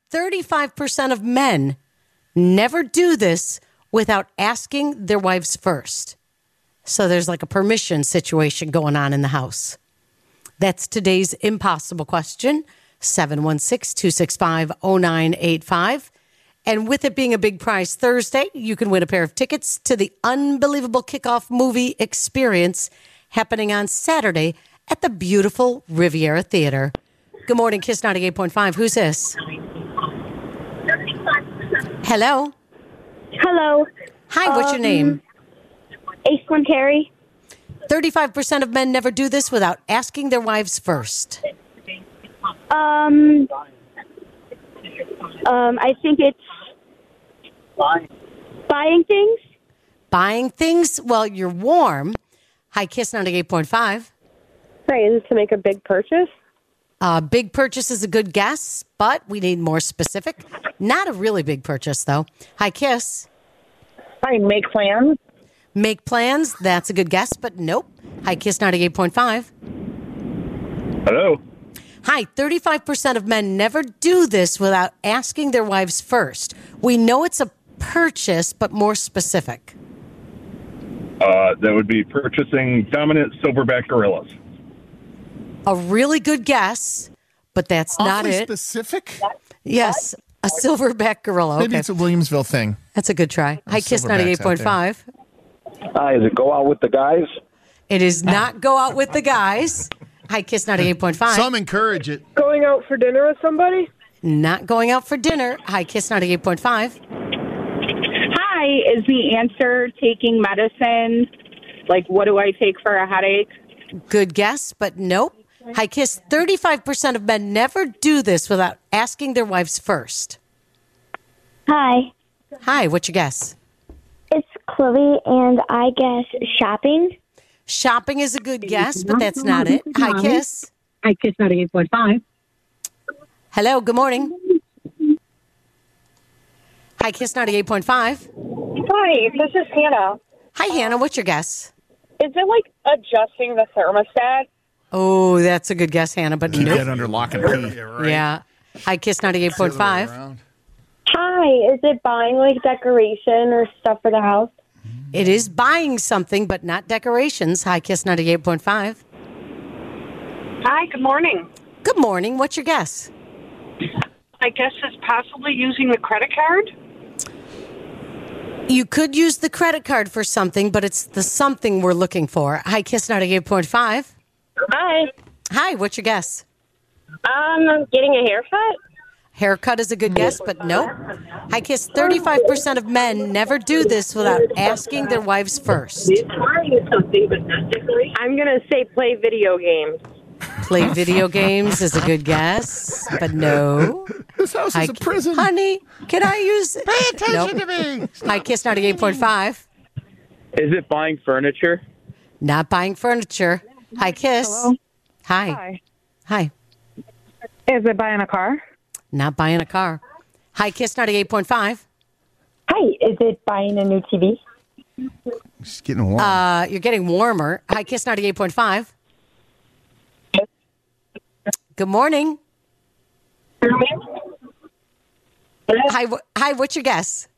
35% of men never do this without asking their wives first. So there's like a permission situation going on in the house. That's today's impossible question, 716-265-0985. And with it being a big prize Thursday, you can win a pair of tickets to the Unbelievable Kickoff movie experience happening on Saturday at the beautiful Riviera Theater. Good morning, Kiss 98.5. Who's this? Hello. Hello. Hi, what's your name? Aislinn Carey. 35% of men never do this without asking their wives first. I think it's buying things. Buying things? Well, you're warm. Hi, Kiss 98.5. Right, is it to make a big purchase? Big purchase is a good guess, but we need more specific. Not a really big purchase, though. Hi, Kiss. Hi, make plans. Make plans. That's a good guess, but nope. Hi, Kiss 98.5. Hello. Hi, 35% of men never do this without asking their wives first. We know it's a purchase, but more specific. That would be purchasing dominant silverback gorillas. A really good guess, but that's not Awfully it. specific? Yes, a silverback gorilla. Maybe Okay. it's a Williamsville thing. That's a good try. Hi, Kiss silverbacks out 98.5. Hi, does it go out with the guys? It is not go out with the guys. Hi, Kiss 98.5. Some encourage it. Going out for dinner with somebody? Not going out for dinner. Hi, Kiss 98.5. Hi, is the answer taking medicine? Like, what do I take for a headache? Good guess, but nope. Hi, Kiss. 35% of men never do this without asking their wives first. Hi. Hi, what's your guess? It's Chloe, and I guess shopping. Shopping is a good guess, but that's not it. Hi, Kiss. I Kiss 98.5. Hello, good morning. Hi, Kiss 98.5. Hi, this is Hannah. Hi, Hannah. What's your guess? Is it like adjusting the thermostat? Oh, that's a good guess, Hannah, but Keep nope. that under lock and key. Yeah. Hi, Kiss 98.5. Hi, is it buying like decoration or stuff for the house? It is buying something, but not decorations. Hi, Kiss 98.5. Hi, good morning. Good morning. What's your guess? I guess it's possibly using the credit card. You could use the credit card for something, but it's the something we're looking for. Hi, Kiss 98.5. Hi. Hi, what's your guess? Getting a haircut? Haircut is a good guess, but nope. Hi, Kiss. 35% of men never do this without asking their wives first. I'm going to say play video games. Play video games is a good guess, but no. This house is a prison. Honey, can I use it? Pay attention Nope. to me. Hi, Kiss 98.5. Is it buying furniture? Not buying furniture. Hi, Kiss. Hello? Hi. Hi. Is it buying a car? Not buying a car. Hi, Kiss 98.5. Hi, is it buying a new TV? It's getting warm. You're getting warmer. Hi, Kiss 98.5. Good morning. Hi, what's your guess?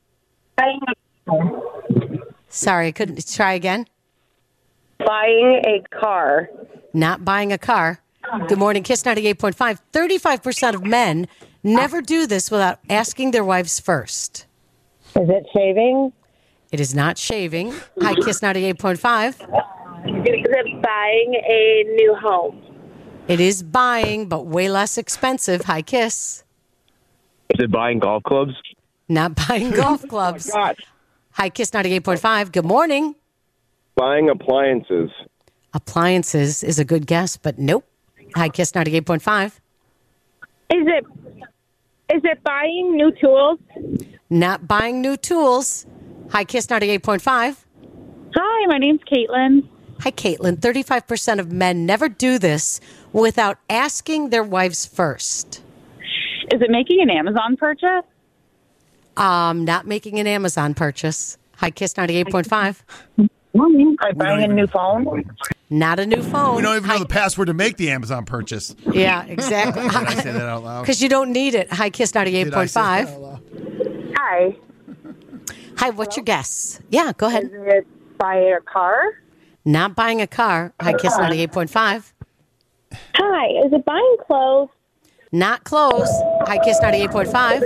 Sorry, I couldn't. Try again. Buying a car. Not buying a car. Good morning, Kiss 98.5. 35% of men never do this without asking their wives first. Is it shaving? It is not shaving. Hi, Kiss 98.5. Is it buying a new home? It is buying, but way less expensive. Hi, Kiss. Is it buying golf clubs? Not buying golf clubs. Hi, Kiss 98.5. Good morning. Buying appliances. Appliances is a good guess, but nope. Hi, Kiss 98.5. Is it buying new tools? Not buying new tools. Hi, Kiss 98.5. Hi, my name's Caitlin. Hi, Caitlin. 35% of men never do this without asking their wives first. Is it making an Amazon purchase? Not making an Amazon purchase. Hi, Kiss 98.5. Am I buying a new phone? Not a new phone. We don't even know the password to make the Amazon purchase. Yeah, exactly. Did I say that out loud? Because you don't need it. Hi, Kiss Did I say that 98.5. out loud? Hi. Hi, what's your guess? Yeah, go ahead. Is it buying a car? Not buying a car. Hi, Kiss 98.5. Hi, is it buying clothes? Not close. Hi, Kiss 98.5.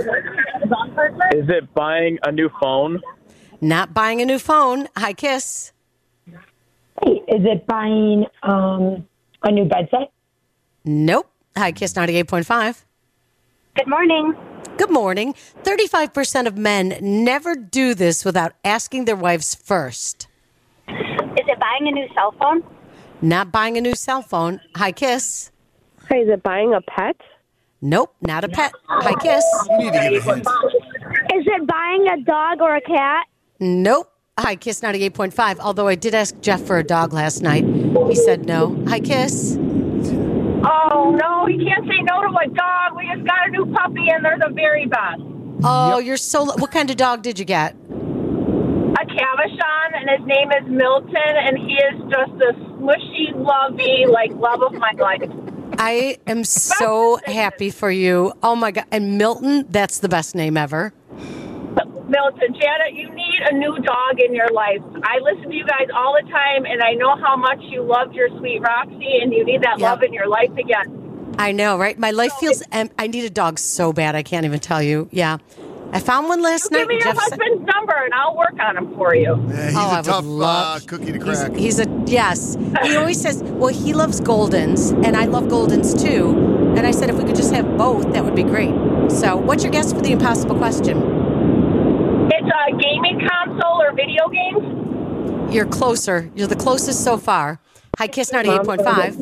Is it buying a new phone? Not buying a new phone. Hi, Kiss. Hey, is it buying a new bed set? Nope. Hi, Kiss 98.5. Good morning. Good morning. 35% of men never do this without asking their wives first. Is it buying a new cell phone? Not buying a new cell phone. Hi, Kiss. Hey, is it buying a pet? Nope, not a pet. Hi, Kiss. You need to get a hint. Is it buying a dog or a cat? Nope. Hi, Kiss 98.5. Although I did ask Jeff for a dog last night. He said no. Hi, Kiss. Oh, no, you can't say no to a dog. We just got a new puppy, and they're the very best. Oh, you're so... What kind of dog did you get? A Cavachon, and his name is Milton, and he is just a smushy, lovey, love of my life. I am so happy for you. Oh, my God. And Milton, that's the best name ever. Milton, Janet, you need a new dog in your life. I listen to you guys all the time, and I know how much you loved your sweet Roxy, and you need that love in your life again. I know, right? My life feels... I need a dog so bad, I can't even tell you. Yeah. I found one last night. Give me your husband's number, and I'll work on him for you. Yeah, he's I a would tough love- cookie to crack. He's a... Yes. He always says, well, he loves Goldens, and I love Goldens too. And I said, if we could just have both, that would be great. So what's your guess for the impossible question? It's a gaming console or video games. You're closer. You're the closest so far. Hi, Kiss 98.5.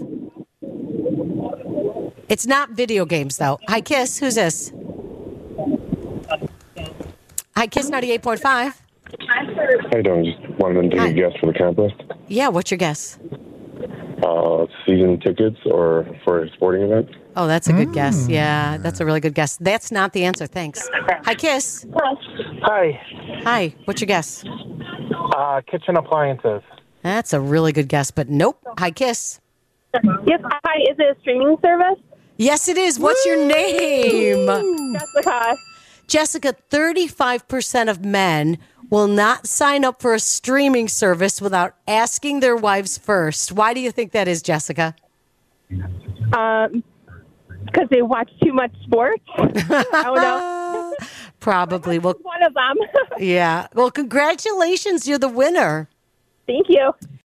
It's not video games, though. Hi, Kiss. Who's this? Hi, Kiss 98.5. How you doing? Just wanted to take a guess for the contest. Yeah, what's your guess? Season tickets or for a sporting event? Oh, that's a good guess. Yeah, that's a really good guess. That's not the answer. Thanks. Hi, Kiss. Hi. Hi, what's your guess? Kitchen appliances. That's a really good guess, but nope. Hi, Kiss. Yes, hi, is it a streaming service? Yes, it is. What's your name? Jessica. Jessica, 35% of men will not sign up for a streaming service without asking their wives first. Why do you think that is, Jessica? Because they watch too much sports. I don't know. Probably. Well, One of them. yeah. Well, congratulations. You're the winner. Thank you.